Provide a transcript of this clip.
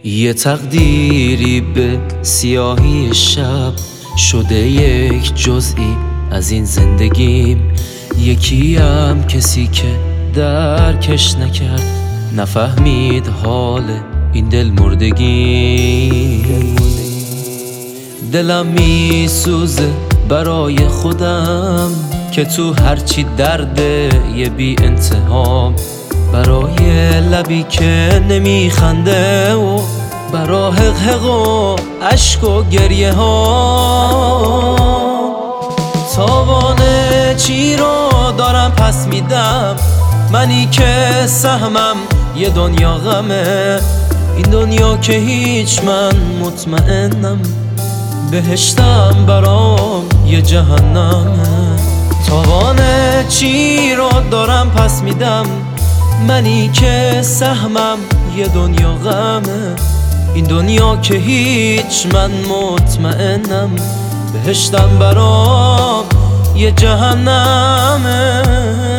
یه تقدیری به سیاهی شب شده یک جزئی از این زندگیم. یکیم کسی که درکش نکرد، نفهمید حال این دل مردگی. دلم میسوزه برای خودم که تو هرچی درده یه بی انتهام، برای لبی که نمیخنده و برا حقحق و عشق و گریه ها. تاوان چی رو دارم پس میدم، منی که سهمم یه دنیا غمه. این دنیا که هیچ من مطمئنم، بهشتم برام یه جهنمه. تاوان چی رو دارم پس میدم، منی که سهمم یه دنیا غمه. این دنیا که هیچ من مطمئنم، بهشتم برام یه جهنمه.